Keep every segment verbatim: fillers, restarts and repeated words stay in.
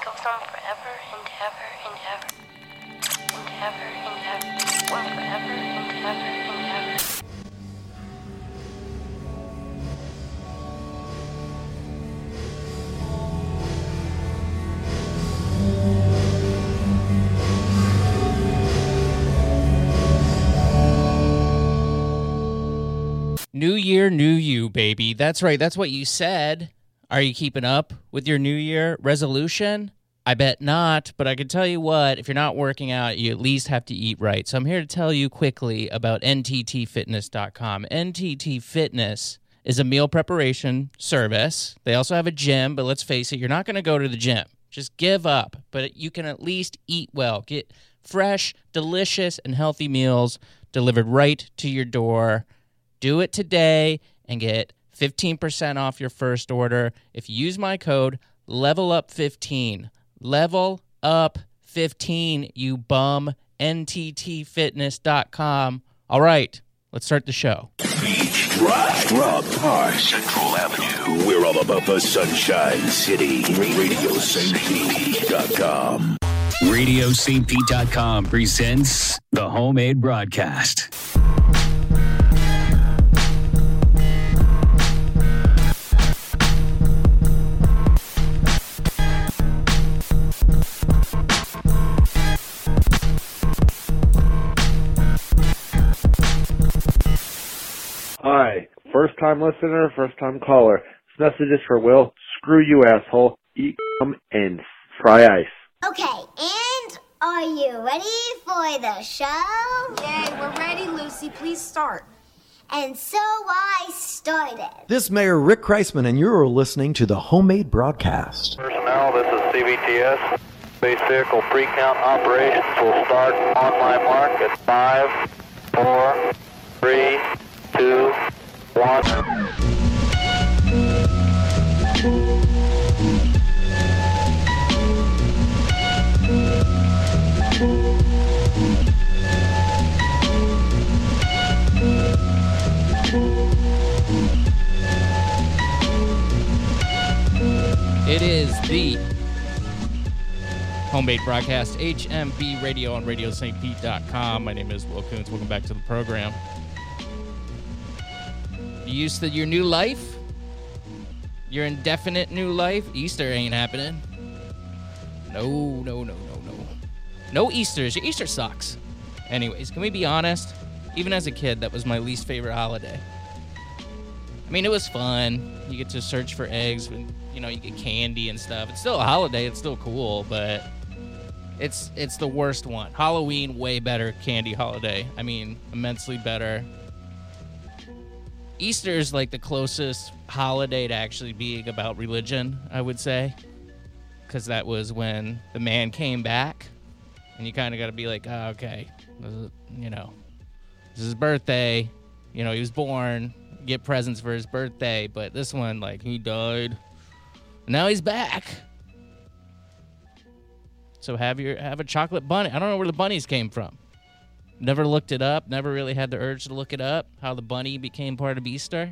goes on forever and ever and ever. And ever and ever. On forever and ever and ever. New year, new you, baby. That's right. That's what you said. Are you keeping up with your New Year resolution? I bet not, but I can tell you what, if you're not working out, you at least have to eat right. So I'm here to tell you quickly about N T T fitness dot com. N T T Fitness is a meal preparation service. They also have a gym, but let's face it, you're not going to go to the gym. Just give up, but you can at least eat well. Get fresh, delicious, and healthy meals delivered right to your door. Do it today and get fifteen percent off your first order if you use my code level up fifteen. level up fifteen, you bum. N T T fitness dot com. All right, let's start the show. Beach Drive, Rock Park, Central Avenue. We're all about the Sunshine City. Radio Saint Pete dot com. Radio Saint Pete dot com presents the Homemade Broadcast. Hi, first-time listener, first-time caller. This message is for Will. Screw you, asshole. Eat cum and fry ice. Okay, and are you ready for the show? Yay, we're ready, Lucy. Please start. And so I started. This is Mayor Rick Kreisman, and you're listening to the Homemade Broadcast. Personnel, this is C V T S. Space Vehicle Pre-Count Operations will start on my mark at five, four, three, two, one. It is the Homemade Broadcast, H M B Radio on Radio Saint Pete dot com. My name is Will Coons. Welcome back to the program. You used to your new life? Your indefinite new life? Easter ain't happening. No, no, no, no, no. No Easters. Your Easter sucks. Anyways, can we be honest? Even as a kid, that was my least favorite holiday. I mean, it was fun. You get to search for eggs when, you know, you get candy and stuff. It's still a holiday. It's still cool, but it's it's the worst one. Halloween, way better candy holiday. I mean, immensely better. Easter is like the closest holiday to actually being about religion, I would say, because that was when the man came back, and you kind of got to be like, oh, okay, this is, you know, this is his birthday, you know, he was born, get presents for his birthday, but this one, like, he died, and now he's back. So have your have a chocolate bunny. I don't know where the bunnies came from. Never looked it up. Never really had the urge to look it up, how the bunny became part of Easter.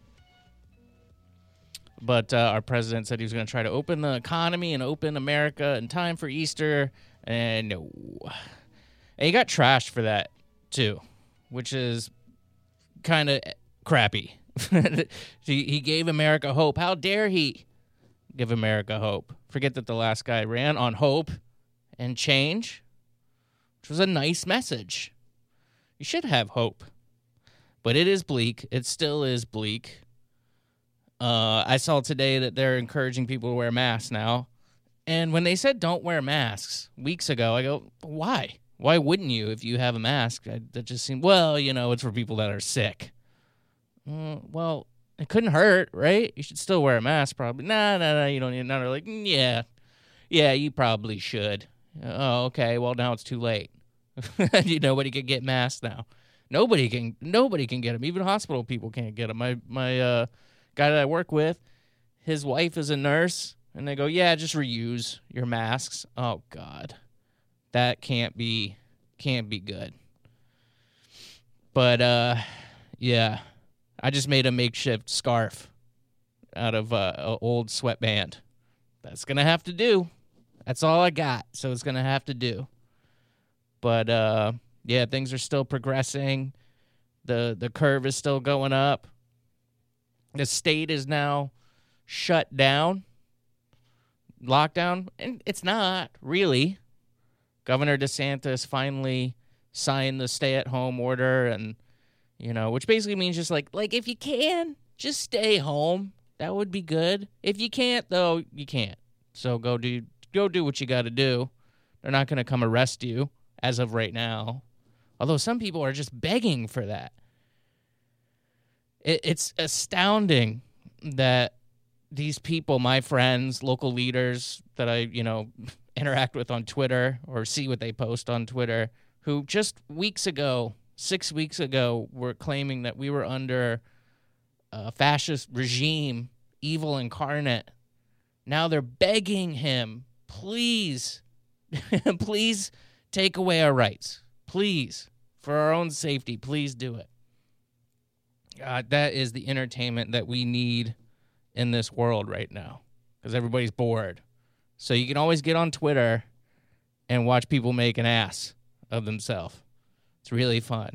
But uh, our president said he was going to try to open the economy and open America in time for Easter. And no. And he got trashed for that, too, which is kind of crappy. he, he gave America hope. How dare he give America hope? Forget that the last guy ran on hope and change, which was a nice message. You should have hope. But it is bleak. It still is bleak. Uh, I saw today that they're encouraging people to wear masks now. And when they said don't wear masks weeks ago, I go, why? Why wouldn't you if you have a mask? I, that just seemed, well, you know, it's for people that are sick. Uh, well, it couldn't hurt, right? You should still wear a mask, probably. Nah, nah, nah, you don't need another. Like, mm, yeah, yeah, you probably should. Oh, okay, well, now it's too late. you Nobody can get masks now. Nobody can Nobody can get them. Even hospital people can't get them. My, my uh, guy that I work with, his wife is a nurse, and they go, yeah, just reuse your masks. Oh, God. That can't be, can't be good. But, uh, yeah. I just made a makeshift scarf out of uh, an old sweatband. That's going to have to do. That's all I got. So it's going to have to do. But, uh, yeah, things are still progressing. The the curve is still going up. The state is now shut down. Lockdown. And it's not, really. Governor DeSantis finally signed the stay-at-home order, and, you know, which basically means just like, like, if you can, just stay home. That would be good. If you can't, though, you can't. So go do go do what you got to do. They're not going to come arrest you as of right now. Although some people are just begging for that. It, it's astounding that these people, my friends, local leaders that I, you know, interact with on Twitter or see what they post on Twitter, who just weeks ago, six weeks ago, were claiming that we were under a fascist regime, evil incarnate. Now they're begging him, please, please take away our rights. Please, for our own safety, please do it. God, that is the entertainment that we need in this world right now, because everybody's bored. So you can always get on Twitter and watch people make an ass of themselves. It's really fun.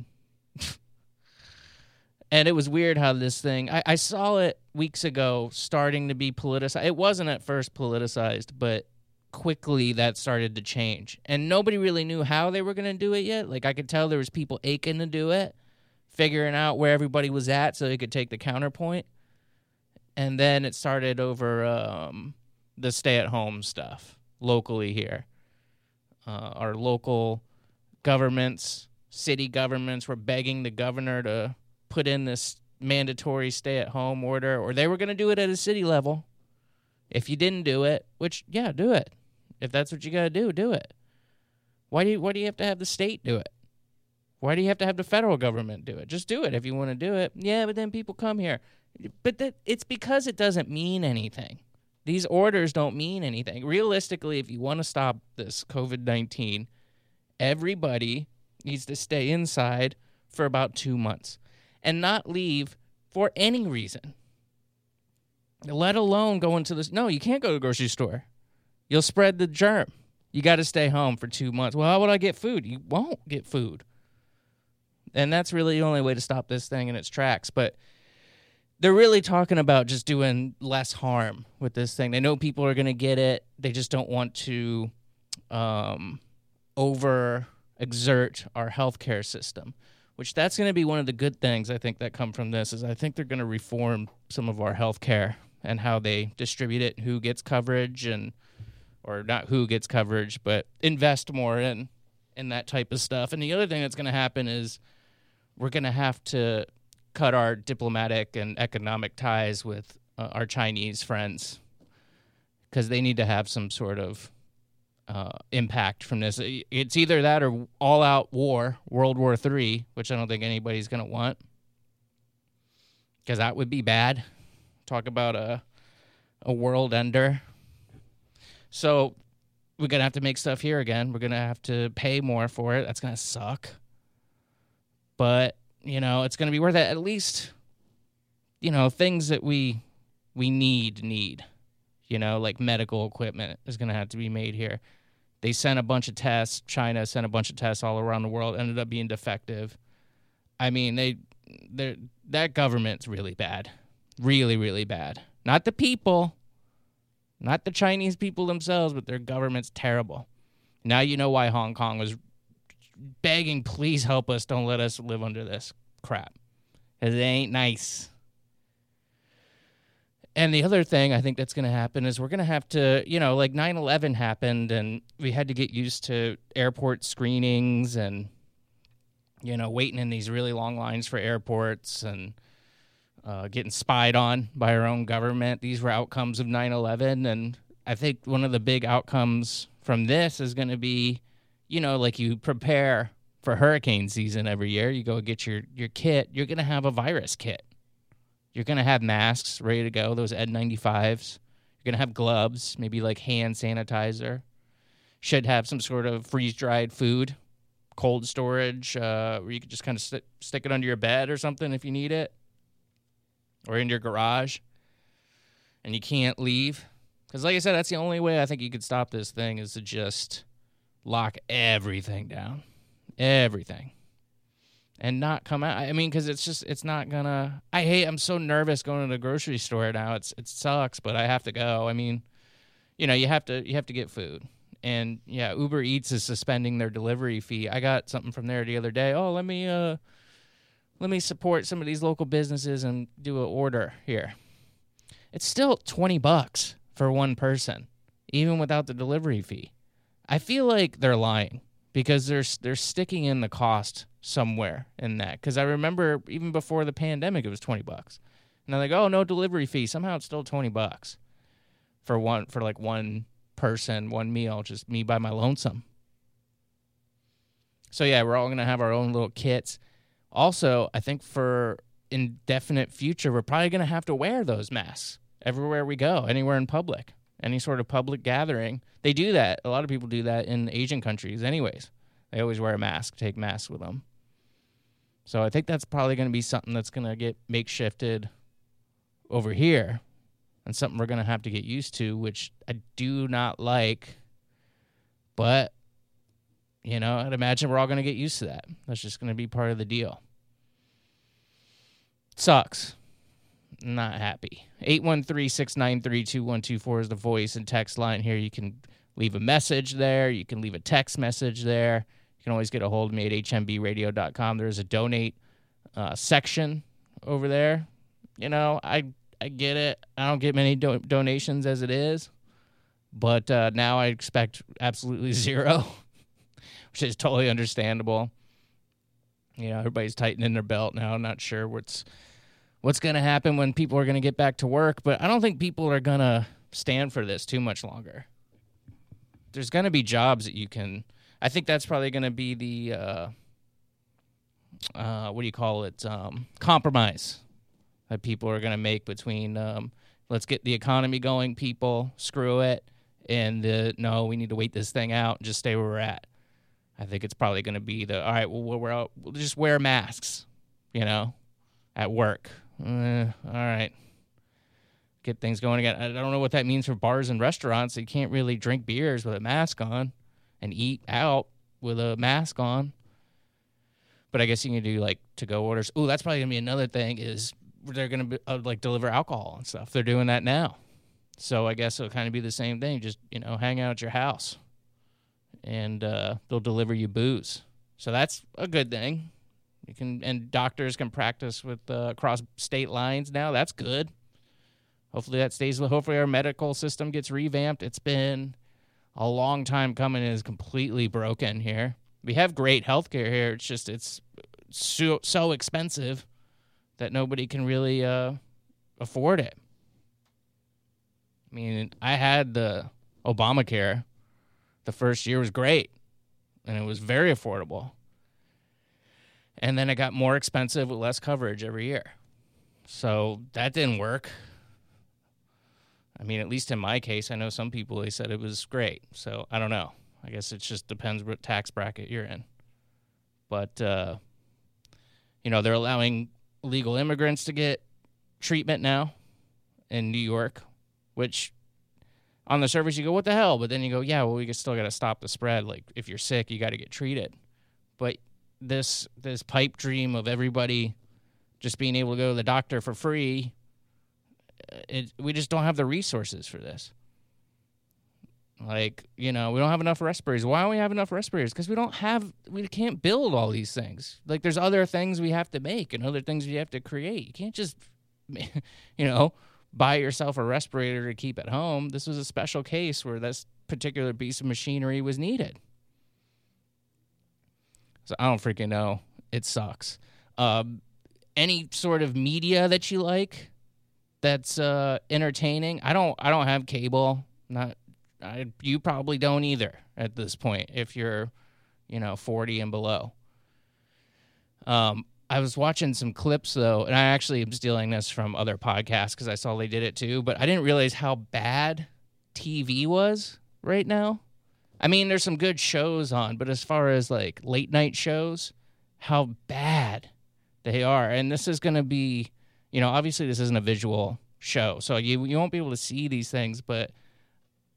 And it was weird how this thing, I, I saw it weeks ago starting to be politicized. It wasn't at first politicized, but quickly that started to change. And nobody really knew how they were going to do it yet. Like, I could tell there was people aching to do it, figuring out where everybody was at so they could take the counterpoint. And then it started over um, the stay-at-home stuff locally here. Uh, our local governments, city governments were begging the governor to put in this mandatory stay-at-home order, or they were going to do it at a city level. If you didn't do it, which, yeah, do it. If that's what you got to do, do it. Why do you, why do you have to have the state do it? Why do you have to have the federal government do it? Just do it if you want to do it. Yeah, but then people come here. But that, it's because it doesn't mean anything. These orders don't mean anything. Realistically, if you want to stop this covid nineteen, everybody needs to stay inside for about two months and not leave for any reason, let alone go into this. No, you can't go to the grocery store. You'll spread the germ. You got to stay home for two months. Well, how would I get food? You won't get food. And that's really the only way to stop this thing in its tracks. But they're really talking about just doing less harm with this thing. They know people are going to get it. They just don't want to um, over-exert our healthcare system, which that's going to be one of the good things, I think, that come from this, is I think they're going to reform some of our healthcare and how they distribute it, who gets coverage, and or not who gets coverage, but invest more in, in that type of stuff. And the other thing that's going to happen is we're going to have to cut our diplomatic and economic ties with uh, our Chinese friends, because they need to have some sort of uh, impact from this. It's either that or all-out war, World War Three, which I don't think anybody's going to want, because that would be bad. Talk about a a world ender. So we're going to have to make stuff here again. We're going to have to pay more for it. That's going to suck. But, you know, it's going to be worth it. At least, you know, things that we we need, need. You know, like medical equipment is going to have to be made here. They sent a bunch of tests. China sent a bunch of tests all around the world, ended up being defective. I mean, they that government's really bad. Really, really bad. Not the people. Not the Chinese people themselves, but their government's terrible. Now you know why Hong Kong was begging, please help us, don't let us live under this crap. Because it ain't nice. And the other thing I think that's going to happen is we're going to have to, you know, like nine eleven happened, and we had to get used to airport screenings and, you know, waiting in these really long lines for airports and uh, getting spied on by our own government. These were outcomes of nine eleven, and I think one of the big outcomes from this is going to be, you know, like you prepare for hurricane season every year. You go get your, your kit. You're going to have a virus kit. You're going to have masks ready to go, those N ninety-fives. You're going to have gloves, maybe like hand sanitizer. Should have some sort of freeze-dried food, cold storage, uh, where you could just kind of st- stick it under your bed or something if you need it, or in your garage, and you can't leave. Because like I said, that's the only way I think you could stop this thing is to just lock everything down. Everything. And not come out. I mean, because it's just, it's not gonna, I hate, I'm so nervous going to the grocery store now. It's, it sucks, but I have to go. I mean, you know, you have to, you have to get food. And yeah, Uber Eats is suspending their delivery fee. I got something from there the other day. Oh, let me, uh, let me support some of these local businesses and do an order here. It's still twenty bucks for one person, even without the delivery fee. I feel like they're lying because they're, they're sticking in the cost somewhere in that. Because I remember even before the pandemic, it was twenty bucks. And they're like, oh, no delivery fee. Somehow it's still twenty bucks for one, for like one person, one meal, just me by my lonesome. So yeah, we're all going to have our own little kits. Also, I think for indefinite future, we're probably going to have to wear those masks everywhere we go, anywhere in public, any sort of public gathering. They do that. A lot of people do that in Asian countries anyways. They always wear a mask, take masks with them. So I think that's probably going to be something that's going to get makeshifted over here and something we're going to have to get used to, which I do not like. But, you know, I'd imagine we're all going to get used to that. That's just going to be part of the deal. Sucks. Not happy. eight one three, six nine three, two one two four is the voice and text line here. You can leave a message there. You can leave a text message there. You can always get a hold of me at h m b radio dot com. There's a donate uh, section over there. You know, I I get it. I don't get many do- donations as it is. But uh, now I expect absolutely zero, which is totally understandable. You know, everybody's tightening their belt now. I'm not sure what's what's going to happen when people are going to get back to work, but I don't think people are going to stand for this too much longer. There's going to be jobs that you can, I think that's probably going to be the, uh, uh, what do you call it, um, compromise that people are going to make between, um, let's get the economy going, people, screw it, and uh, no, we need to wait this thing out and just stay where we're at. I think it's probably going to be the, all right, well, we'll, we're out, we'll just wear masks, you know, at work. Uh, all right. Get things going again. I don't know what that means for bars and restaurants. You can't really drink beers with a mask on and eat out with a mask on. But I guess you can do, like, to-go orders. Ooh, that's probably going to be another thing is they're going to, uh, like, deliver alcohol and stuff. They're doing that now. So I guess it'll kind of be the same thing. Just, you know, hang out at your house. And uh, they'll deliver you booze. So that's a good thing. You can, and doctors can practice with uh, across state lines now. That's good. Hopefully that stays. Hopefully our medical system gets revamped. It's been a long time coming and is completely broken here. We have great healthcare here. It's just it's so, so expensive that nobody can really uh, afford it. I mean, I had the Obamacare. The first year was great, and it was very affordable. And then it got more expensive with less coverage every year. So that didn't work. I mean, at least in my case, I know some people, they said it was great. So I don't know. I guess it just depends what tax bracket you're in. But, uh, you know, they're allowing illegal immigrants to get treatment now in New York, which on the surface you go, what the hell? But then you go, yeah, well, we still got to stop the spread. Like, if you're sick, you got to get treated. But this this pipe dream of everybody just being able to go to the doctor for free, it, we just don't have the resources for this. Like, you know, we don't have enough respirators. Why don't we have enough respirators? Because we don't have, we can't build all these things. Like, there's other things we have to make and other things we have to create. You can't just, you know, buy yourself a respirator to keep at home. This was a special case where this particular piece of machinery was needed. So I don't freaking know. It sucks. Um, any sort of media that you like that's uh, entertaining. I don't. I don't have cable. Not. I, you probably don't either at this point. If you're, you know, forty and below. Um, I was watching some clips though, and I actually am stealing this from other podcasts because I saw they did it too. But I didn't realize how bad T V was right now. I mean, there's some good shows on, but as far as like late night shows, how bad they are. And this is going to be, you know, obviously this isn't a visual show, so you you won't be able to see these things, but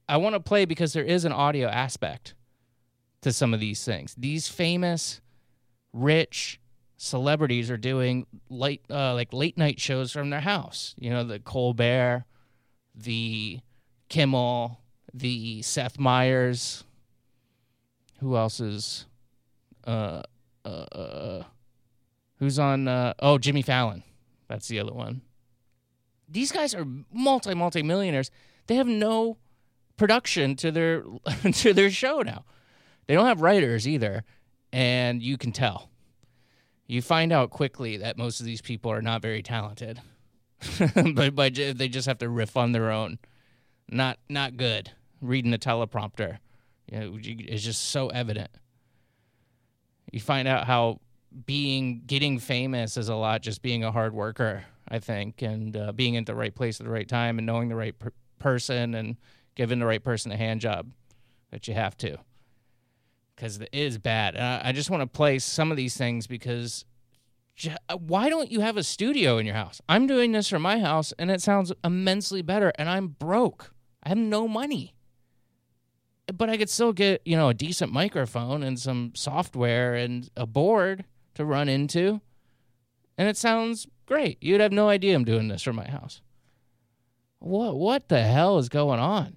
I want to play because there is an audio aspect to some of these things. These famous, rich celebrities are doing late, uh, like late night shows from their house. You know, the Colbert, the Kimmel, the Seth Meyers. Who else is? Uh, uh, uh, who's on? Uh, oh, Jimmy Fallon. That's the other one. These guys are multi multi millionaires. They have no production to their to their show now. They don't have writers either, and you can tell. You find out quickly that most of these people are not very talented, but, but they just have to riff on their own. Not not good. Reading the teleprompter, you know, is just so evident. You find out how being getting famous is a lot just being a hard worker, I think, and uh, being at the right place at the right time and knowing the right per- person and giving the right person a hand job that you have to, because it is bad. And I, I just want to play some of these things because j- why don't you have a studio in your house? I'm doing this from my house, and it sounds immensely better, and I'm broke. I have no money. But I could still get, you know, a decent microphone and some software and a board to run into, and it sounds great. You'd have no idea I'm doing this from my house. What what the hell is going on?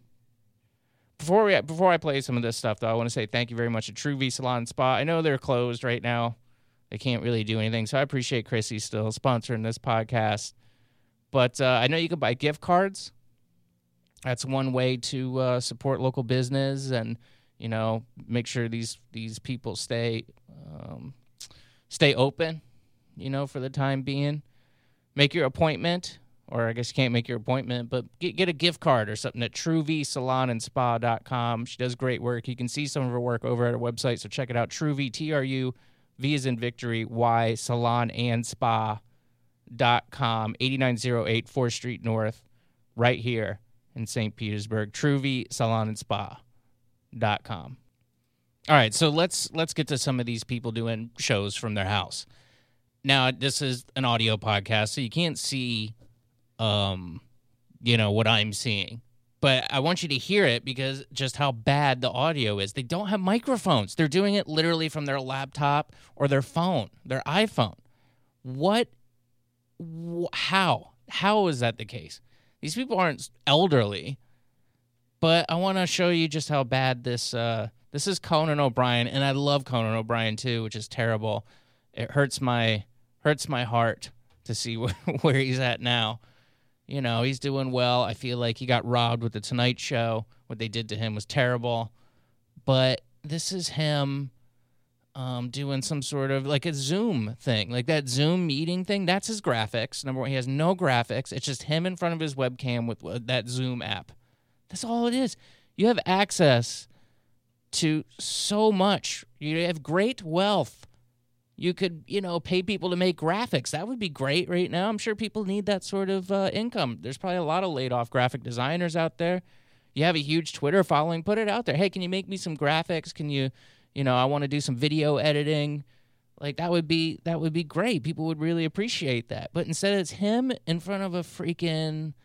Before we before I play some of this stuff, though, I want to say thank you very much to True V Salon and Spa. I know they're closed right now. They can't really do anything, so I appreciate Chrissy still sponsoring this podcast. But uh, I know you can buy gift cards. That's one way to uh, support local business and, you know, make sure these these people stay um, stay open, you know, for the time being. Make your appointment, or I guess you can't make your appointment, but get get a gift card or something at true v salon and spa dot com. She does great work. You can see some of her work over at her website, so check it out. TrueV, T R U, V is in victory, Y, salon and spa dot com, eighty-nine oh eight fourth Street North, right here in Saint Petersburg. TrueV, salon and spa dot com. All right, so let's let's get to some of these people doing shows from their house. Now, this is an audio podcast, so you can't see, um, you know, what I'm seeing. But I want you to hear it because just how bad the audio is. They don't have microphones. They're doing it literally from their laptop or their phone, their iPhone. What? Wh- how? How is that the case? These people aren't elderly, but I want to show you just how bad this. Uh, this is Conan O'Brien, and I love Conan O'Brien too, which is terrible. It hurts my hurts my heart to see where, where he's at now. You know, he's doing well. I feel like he got robbed with the Tonight Show. What they did to him was terrible. But this is him um, doing some sort of like a Zoom thing, like that Zoom meeting thing. That's his graphics. Number one, he has no graphics. It's just him in front of his webcam with uh, that Zoom app. That's all it is. You have access to so much. You have great wealth. You could, you know, pay people to make graphics. That would be great right now. I'm sure people need that sort of uh, income. There's probably a lot of laid-off graphic designers out there. You have a huge Twitter following. Put it out there. Hey, can you make me some graphics? Can you, you know, I want to do some video editing. Like, that would be that would be great. People would really appreciate that. But instead, it's him in front of a freaking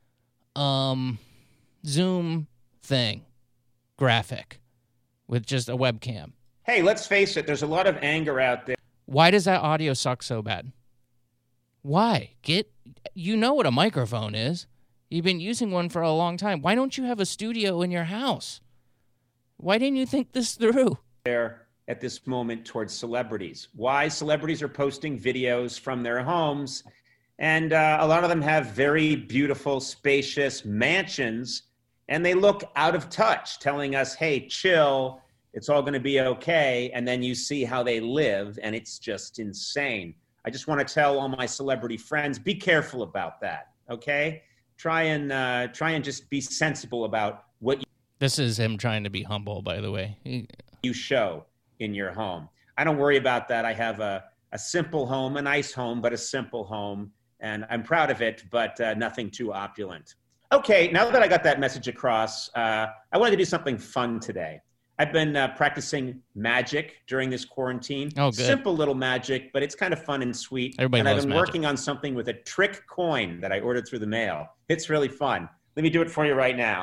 um, Zoom thing, graphic, with just a webcam. Hey, let's face it. There's a lot of anger out there. Why does that audio suck so bad? Why? Get, you know what a microphone is. You've been using one for a long time. Why don't you have a studio in your house? Why didn't you think this through? There at this moment towards celebrities. Why celebrities are posting videos from their homes. And uh, a lot of them have very beautiful, spacious mansions. And they look out of touch, telling us, hey, chill. It's all going to be okay. And then you see how they live, and it's just insane. I just want to tell all my celebrity friends, be careful about that, okay? Try and uh, try and just be sensible about what you This is him trying to be humble, by the way. He... you show in your home. I don't worry about that. I have a, a simple home, a nice home, but a simple home. And I'm proud of it, but uh, nothing too opulent. Okay, now that I got that message across, uh, I wanted to do something fun today. I've been uh, practicing magic during this quarantine. Oh, good. Simple little magic, but it's kind of fun and sweet. Everybody and loves I've been magic. working on something with a trick coin that I ordered through the mail. It's really fun. Let me do it for you right now.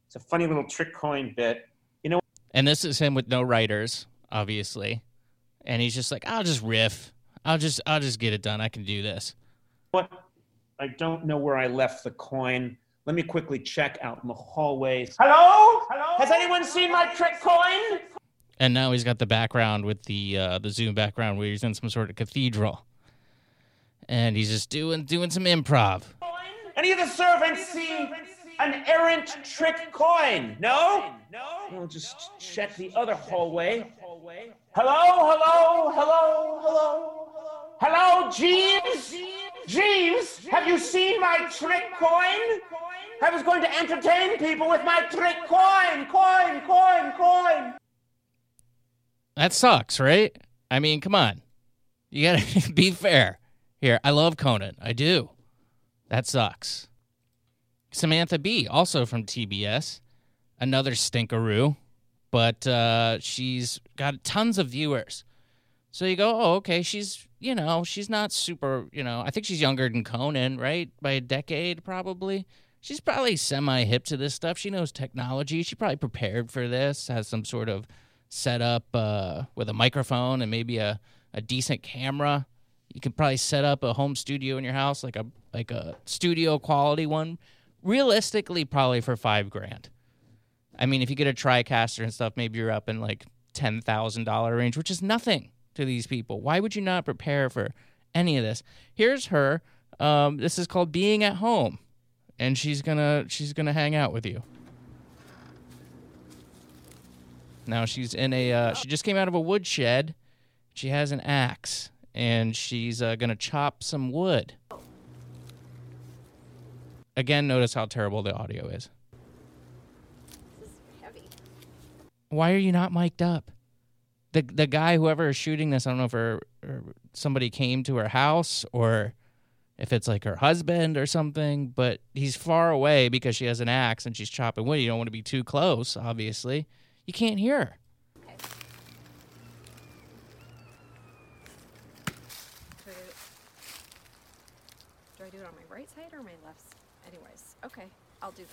It's a funny little trick coin bit. You know. And this is him with no writers, obviously, and he's just like, I'll just riff. I'll just I'll just get it done. I can do this. What? I don't know where I left the coin. Let me quickly check out in the hallways. Hello? Hello? Has anyone seen my trick coin? And now he's got the background with the uh, the Zoom background where he's in some sort of cathedral, and he's just doing doing some improv. Any of the servants see an errant trick coin? No? No? We'll just check the other hallway. Hello? Hello? Hello? Hello? Hello, Jeeves? Jeeves, have you seen my trick coin? I was going to entertain people with my trick coin. Coin, coin, coin. That sucks, right? I mean, come on. You gotta be fair. Here, I love Conan. I do. That sucks. Samantha Bee, also from T B S. Another stinkeroo. But uh, she's got tons of viewers. So you go, oh, okay, she's, you know, she's not super, you know, I think she's younger than Conan, right? By a decade, probably. She's probably semi-hip to this stuff. She knows technology. She probably prepared for this, has some sort of setup uh, with a microphone and maybe a, a decent camera. You can probably set up a home studio in your house, like a like a studio quality one. Realistically, probably for five grand. I mean, if you get a TriCaster and stuff, maybe you're up in like ten thousand dollars range, which is nothing to these people. Why would you not prepare for any of this? Here's her. Um, this is called Being at Home, and she's gonna she's gonna hang out with you. Now she's in a. Uh, she just came out of a woodshed. She has an axe, and she's uh, gonna chop some wood. Again, notice how terrible the audio is. This is heavy. Why are you not mic'd up? The the guy, whoever is shooting this, I don't know if her, or somebody came to her house or if it's like her husband or something, but he's far away because she has an axe and she's chopping wood. You don't want to be too close, obviously. You can't hear her. Okay. Do I do, do I do it on my right side or my left? Anyways, okay, I'll do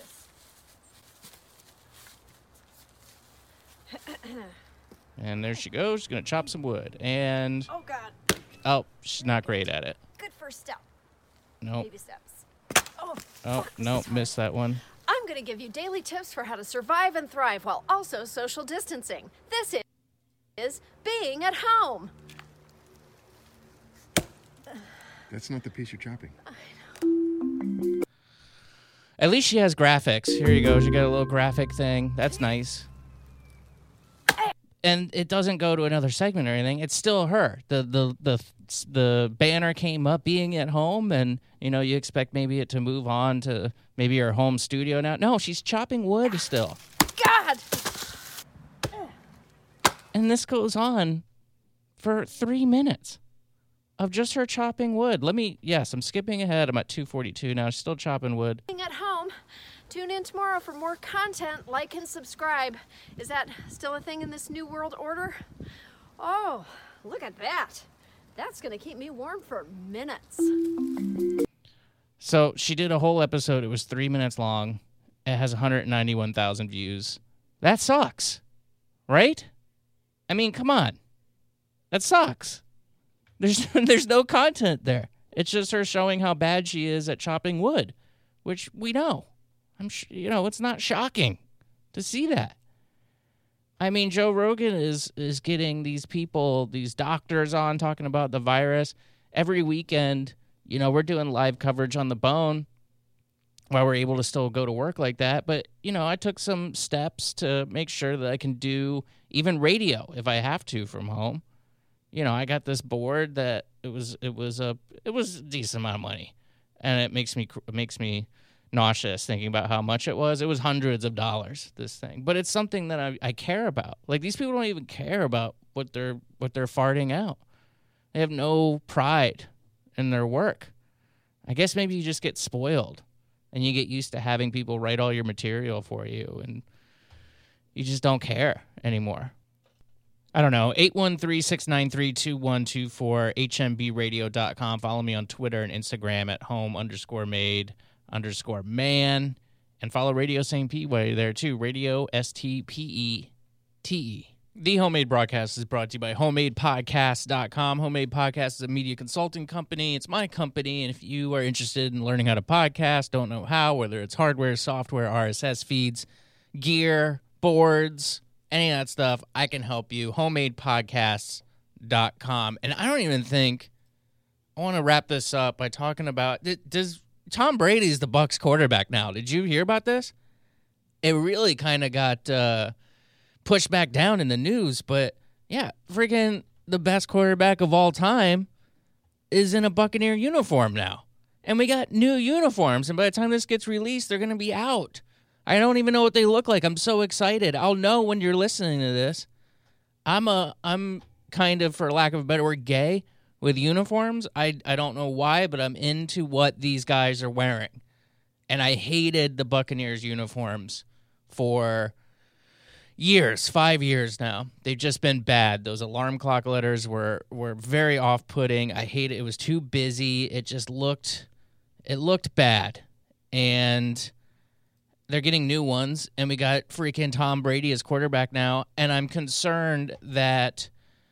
this. And there she goes. She's going to chop some wood. And, Oh, God. oh, she's not great at it. Good first step. Nope. Baby steps. Oh, Oh, fuck, no, this is hard. missed that one. I'm going to give you daily tips for how to survive and thrive while also social distancing. This is, is being at home. That's not the piece you're chopping. At least she has graphics. Here you go. She got a little graphic thing. That's nice. And it doesn't go to another segment or anything. It's still her. The the the the banner came up, Being at Home, and you know you expect maybe it to move on to maybe her home studio now. No, she's chopping wood still. God! And this goes on for three minutes of just her chopping wood. Let me, yes, I'm skipping ahead. I'm at two forty-two now. She's still chopping wood. Being at home. Tune in tomorrow for more content. Like and subscribe. Is that still a thing in this new world order? Oh, look at that. That's going to keep me warm for minutes. So she did a whole episode. It was three minutes long. It has one hundred ninety-one thousand views. That sucks, right? I mean, come on. That sucks. There's there's no content there. It's just her showing how bad she is at chopping wood, which we know. I'm sh- you know, it's not shocking to see that. I mean, Joe Rogan is is getting these people, these doctors on talking about the virus every weekend. You know, we're doing live coverage on The Bone while we're able to still go to work like that. But, you know, I took some steps to make sure that I can do even radio if I have to from home. You know, I got this board that it was it was a it was a decent amount of money, and it makes me it makes me nauseous thinking about how much it was. It was hundreds of dollars, this thing, but it's something that I, I care about. Like, these people don't even care about what they're what they're farting out. They have no pride in their work. I guess maybe you just get spoiled and you get used to having people write all your material for you, and you just don't care anymore. I don't know. eight one three, six nine three, two one two four, H M B radio dot com. Follow me on Twitter and Instagram at home underscore made underscore man. And follow Radio Saint Pete while you're there, too. Radio S T P E T E. The Homemade Broadcast is brought to you by homemade podcast dot com. Homemade Podcast is a media consulting company. It's my company, and if you are interested in learning how to podcast, don't know how, whether it's hardware, software, R S S feeds, gear, boards, any of that stuff, I can help you. homemade podcasts dot com. And I don't even think I want to wrap this up by talking about, does Tom Brady's the Bucs quarterback now. Did you hear about this? It really kind of got uh, pushed back down in the news, but yeah, freaking the best quarterback of all time is in a Buccaneer uniform now. And we got new uniforms, and by the time this gets released, they're going to be out. I don't even know what they look like. I'm so excited. I'll know when you're listening to this. I'm a, I'm kind of, for lack of a better word, gay with uniforms. I, I don't know why, but I'm into what these guys are wearing. And I hated the Buccaneers uniforms for years, five years now. They've just been bad. Those alarm clock letters were, were very off-putting. I hate it. It was too busy. It just looked, it looked bad. And they're getting new ones, and we got freaking Tom Brady as quarterback now, and I'm concerned that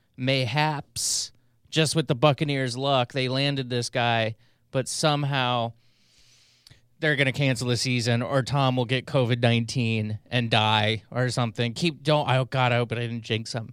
mayhaps, just with the Buccaneers' luck, they landed this guy, but somehow they're going to cancel the season, or Tom will get covid nineteen and die or something. Keep don't. Oh God, I hope I didn't jinx him.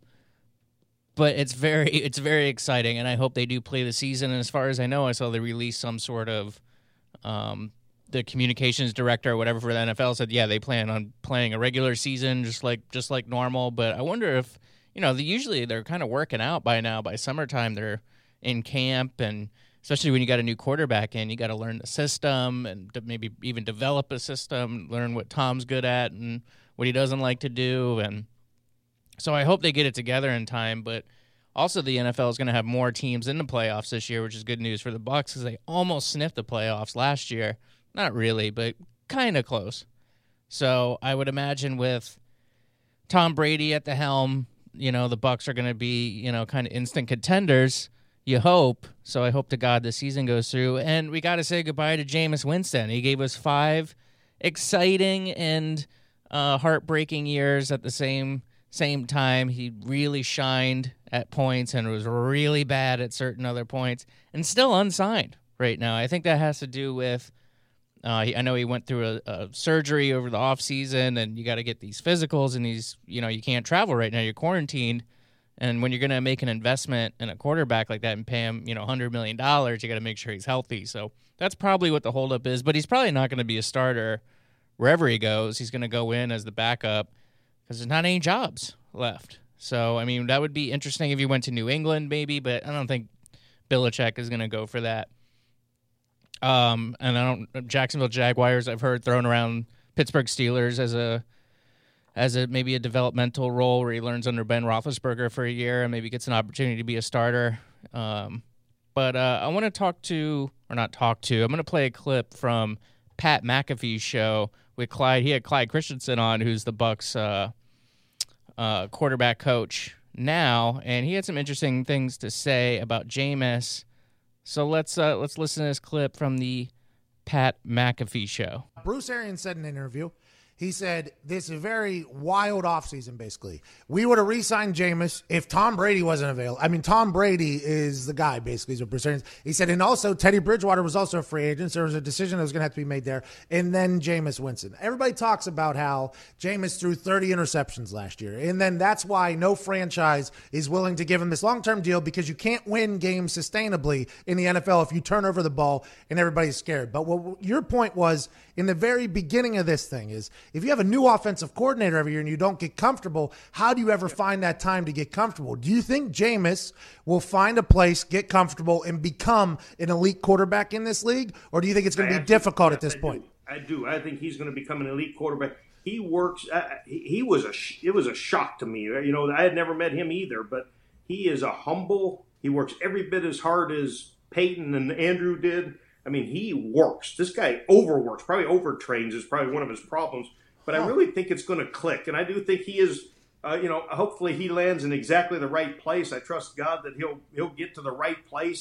But it's very, it's very exciting, and I hope they do play the season. And as far as I know, I saw they released some sort of, um, the communications director or whatever for the N F L said, yeah, they plan on playing a regular season just like just like normal. But I wonder if, you know, they usually they're kind of working out by now. By summertime, they're in camp, and especially when you got a new quarterback in, you got to learn the system and maybe even develop a system, learn what Tom's good at and what he doesn't like to do. And so I hope they get it together in time. But also the N F L is going to have more teams in the playoffs this year, which is good news for the Bucs because they almost sniffed the playoffs last year. Not really, but kind of close. So I would imagine with Tom Brady at the helm, you know, the Bucs are going to be, you know, kind of instant contenders, you hope. So I hope to God the season goes through. And we got to say goodbye to Jameis Winston. He gave us five exciting and uh, heartbreaking years at the same same time. He really shined at points and was really bad at certain other points and still unsigned right now. I think that has to do with Uh, he, I know he went through a, a surgery over the off season, and you got to get these physicals, and he's, you know, you can't travel right now. You're quarantined, and when you're going to make an investment in a quarterback like that and pay him, you know, one hundred million dollars, you got to make sure he's healthy. So that's probably what the holdup is. But he's probably not going to be a starter wherever he goes. He's going to go in as the backup because there's not any jobs left. So I mean, that would be interesting if he went to New England, maybe, but I don't think Belichick is going to go for that. Um, and I don't Jacksonville Jaguars, I've heard thrown around Pittsburgh Steelers as a as a maybe a developmental role where he learns under Ben Roethlisberger for a year and maybe gets an opportunity to be a starter. Um, but uh, I want to talk to, or not talk to, I'm going to play a clip from Pat McAfee's show with Clyde. He had Clyde Christensen on, who's the Bucs uh, uh, quarterback coach now, and he had some interesting things to say about Jameis. So let's uh, let's listen to this clip from the Pat McAfee show. Bruce Arians said in an interview, he said, this is a very wild offseason, basically. We would have re-signed Jameis if Tom Brady wasn't available. I mean, Tom Brady is the guy, basically, is what Bruce Arians. He said, and also Teddy Bridgewater was also a free agent, so there was a decision that was going to have to be made there, and then Jameis Winston. Everybody talks about how Jameis threw thirty interceptions last year, and then that's why no franchise is willing to give him this long-term deal, because you can't win games sustainably in the N F L if you turn over the ball and everybody's scared. But what your point was in the very beginning of this thing is, if you have a new offensive coordinator every year and you don't get comfortable, how do you ever find that time to get comfortable? Do you think Jameis will find a place, get comfortable, and become an elite quarterback in this league? Or do you think it's going to be actually, difficult yes, at this I point? Do. I do. I think he's going to become an elite quarterback. He works. Uh, he, he was a. It was a shock to me. You know, I had never met him either, but he is a humble. He works every bit as hard as Peyton and Andrew did. I mean, he works. This guy overworks, probably overtrains is probably one of his problems. But I really think it's going to click. And I do think he is, uh, you know, hopefully he lands in exactly the right place. I trust God that he'll he'll get to the right place and,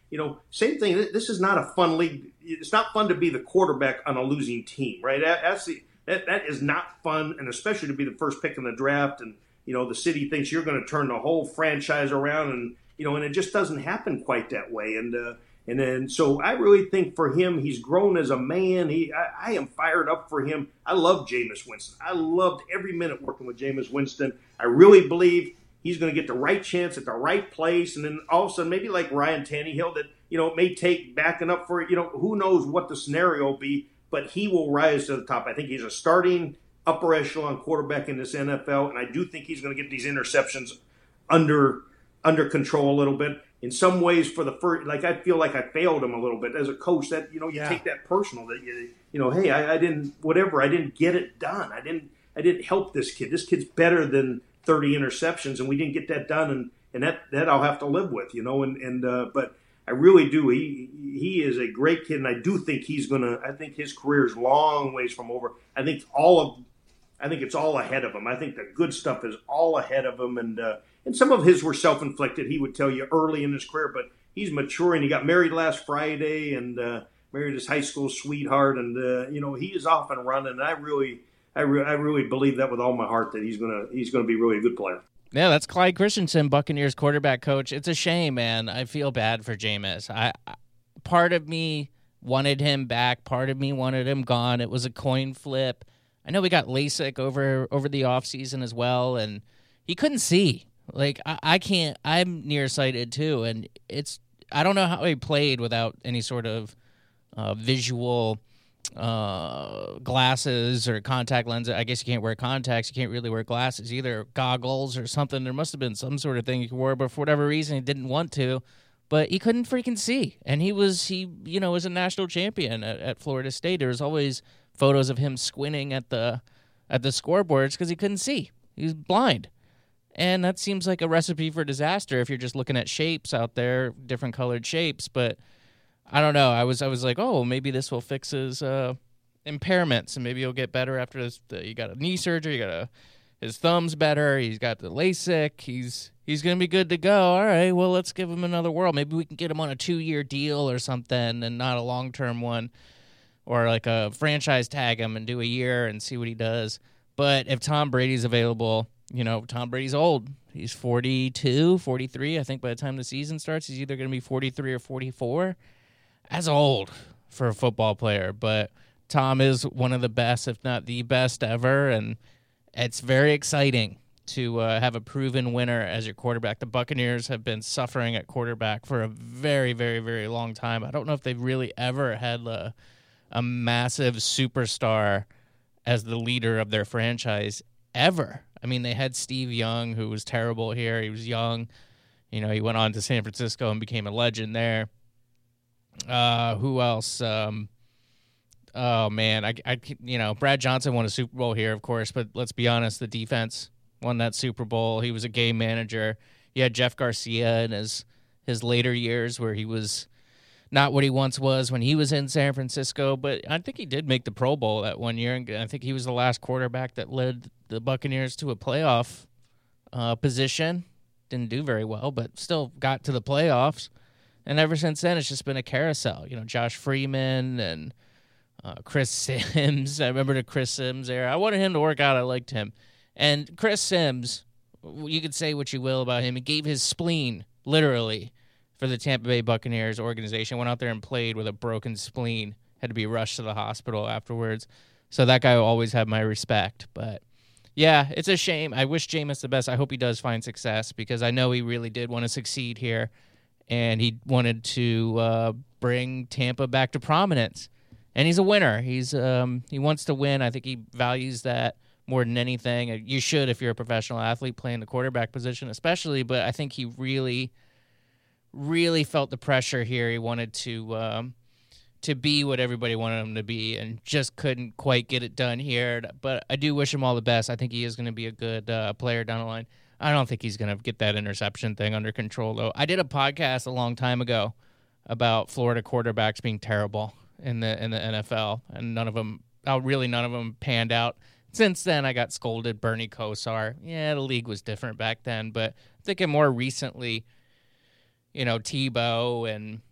You know, same thing. This is not a fun league. It's not fun to be the quarterback on a losing team, right? That's the, that, that is not fun, and especially to be the first pick in the draft. And, you know, the city thinks you're going to turn the whole franchise around, and, you know, and it just doesn't happen quite that way. And, uh, and then, so I really think for him, he's grown as a man. He, I, I am fired up for him. I love Jameis Winston. I loved every minute working with Jameis Winston. I really believe he's going to get the right chance at the right place. And then all of a sudden, maybe like Ryan Tannehill, that, you know, it may take backing up for, you know, who knows what the scenario will be, but he will rise to the top. I think he's a starting upper echelon quarterback in this N F L. And I do think he's going to get these interceptions under, under control a little bit. In some ways, for the first, like I feel like I failed him a little bit as a coach. That, you know, you Yeah. take that personal. That you, you know, hey, I, I didn't, whatever, I didn't get it done. I didn't, I didn't help this kid. This kid's better than thirty interceptions, and we didn't get that done. And, and that, that I'll have to live with, you know. And and uh, but I really do. He he is a great kid, and I do think he's gonna. I think his career is long ways from over. I think all of, I think it's all ahead of him. I think the good stuff is all ahead of him, and. Uh, And some of his were self-inflicted, he would tell you, early in his career. But he's maturing. He got married last Friday and uh, married his high school sweetheart. And, uh, you know, he is off and running. And I really I, re- I really believe that with all my heart that he's going to he's gonna be really a good player. Yeah, that's Clyde Christensen, Buccaneers quarterback coach. It's a shame, man. I feel bad for Jameis. I, I part of me wanted him back. Part of me wanted him gone. It was a coin flip. I know we got LASIK over, over the offseason as well, and he couldn't see. Like, I, I can't, I'm nearsighted too, and it's, I don't know how he played without any sort of uh, visual uh, glasses or contact lenses. I guess you can't wear contacts, you can't really wear glasses either, goggles or something. There must have been some sort of thing you could wear, but for whatever reason, he didn't want to. But he couldn't freaking see, and he was, he, you know, was a national champion at, at Florida State. There was always photos of him squinting at the, at the scoreboards because he couldn't see. He was blind. And that seems like a recipe for disaster if you're just looking at shapes out there, different colored shapes. But I don't know. I was I was like, oh, maybe this will fix his uh, impairments, and maybe he'll get better after this. The, you got a knee surgery, you got a his thumb's better, he's got the LASIK, he's he's gonna be good to go. All right, well, let's give him another whirl. Maybe we can get him on a two-year deal or something, and not a long-term one, or like a franchise tag him and do a year and see what he does. But if Tom Brady's available. You know, Tom Brady's old. He's forty-two, forty-three. I think by the time the season starts, he's either going to be forty-three or forty-four. That's old for a football player. But Tom is one of the best, if not the best ever. And it's very exciting to uh, have a proven winner as your quarterback. The Buccaneers have been suffering at quarterback for a very, very, very long time. I don't know if they've really ever had a, a massive superstar as the leader of their franchise ever. I mean, they had Steve Young, who was terrible here. He was young. You know, he went on to San Francisco and became a legend there. Uh, who else? Um, oh, man. I, I, you know, Brad Johnson won a Super Bowl here, of course, but let's be honest, the defense won that Super Bowl. He was a game manager. You had Jeff Garcia in his, his later years where he was not what he once was when he was in San Francisco, but I think he did make the Pro Bowl that one year, and I think he was the last quarterback that led the Buccaneers to a playoff uh, position. Didn't do very well, but still got to the playoffs. And ever since then, it's just been a carousel. You know, Josh Freeman and uh, Chris Sims. I remember the Chris Sims era. I wanted him to work out. I liked him. And Chris Sims, you could say what you will about him. He gave his spleen, literally, for the Tampa Bay Buccaneers organization. Went out there and played with a broken spleen. Had to be rushed to the hospital afterwards. So that guy will always have my respect. But, yeah, it's a shame. I wish Jameis the best. I hope he does find success because I know he really did want to succeed here. And he wanted to uh, bring Tampa back to prominence. And he's a winner. He's um, he wants to win. I think he values that more than anything. You should if you're a professional athlete playing the quarterback position especially. But I think he really... really felt the pressure here. He wanted to um, to be what everybody wanted him to be and just couldn't quite get it done here. But I do wish him all the best. I think he is going to be a good uh, player down the line. I don't think he's going to get that interception thing under control, though. I did a podcast a long time ago about Florida quarterbacks being terrible in the in the N F L, and none of them, oh, really none of them panned out. Since then, I got scolded. Bernie Kosar. Yeah, the league was different back then, but I'm thinking more recently, you know, Tebow and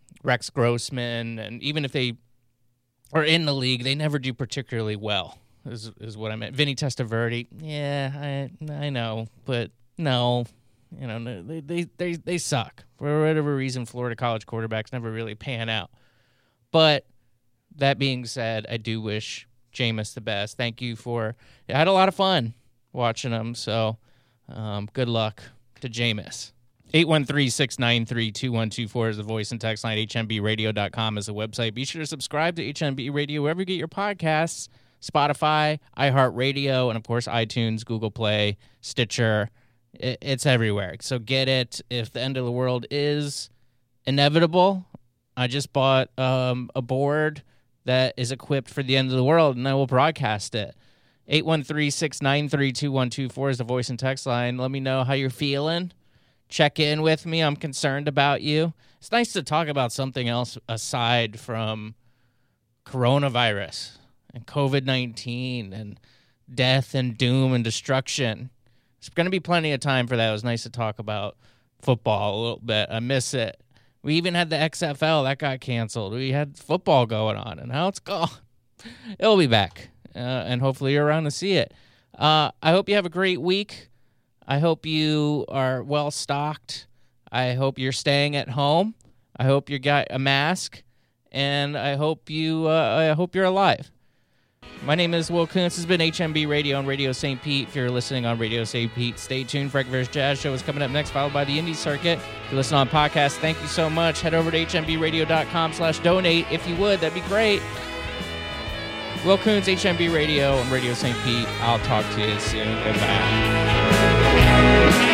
Rex Grossman, and even if they are in the league, they never do particularly well, is is what I meant. Vinny Testaverde, yeah, I I know, but no, you know, they, they, they, they suck. For whatever reason, Florida college quarterbacks never really pan out. But that being said, I do wish Jameis the best. Thank you for, I had a lot of fun watching him, so um, good luck to Jameis. eight one three, six nine three, two one two four is the voice and text line. H M B radio dot com is the website. Be sure to subscribe to H M B Radio wherever you get your podcasts, Spotify, iHeartRadio, and, of course, iTunes, Google Play, Stitcher. It's everywhere. So get it. If the end of the world is inevitable, I just bought um, a board that is equipped for the end of the world, and I will broadcast it. eight one three, six nine three, two one two four is the voice and text line. Let me know how you're feeling. Check in with me. I'm concerned about you. It's nice to talk about something else aside from coronavirus and covid nineteen and death and doom and destruction. There's going to be plenty of time for that. It was nice to talk about football a little bit. I miss it. We even had the X F L. That got canceled. We had football going on, and now it's gone. It'll be back, uh, and hopefully you're around to see it. Uh, I hope you have a great week. I hope you are well-stocked. I hope you're staying at home. I hope you got a mask, and I hope, you, uh, I hope you're alive. My name is Will Kuntz. This has been H M B Radio on Radio Saint Pete. If you're listening on Radio Saint Pete, stay tuned. Frank Rivera's Jazz Show is coming up next, followed by the Indie Circuit. If you listen on podcast, thank you so much. Head over to H M B radio dot com slash donate. If you would, that'd be great. Will Kuntz, H M B Radio on Radio Saint Pete. I'll talk to you soon. Goodbye.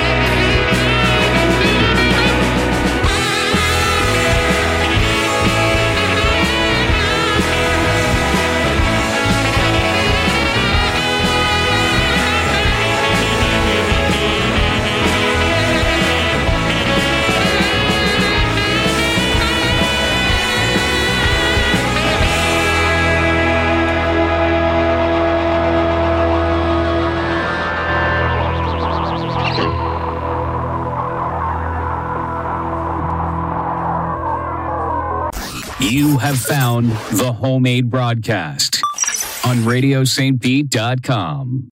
You have found the Homemade Broadcast on radio saint pete dot com.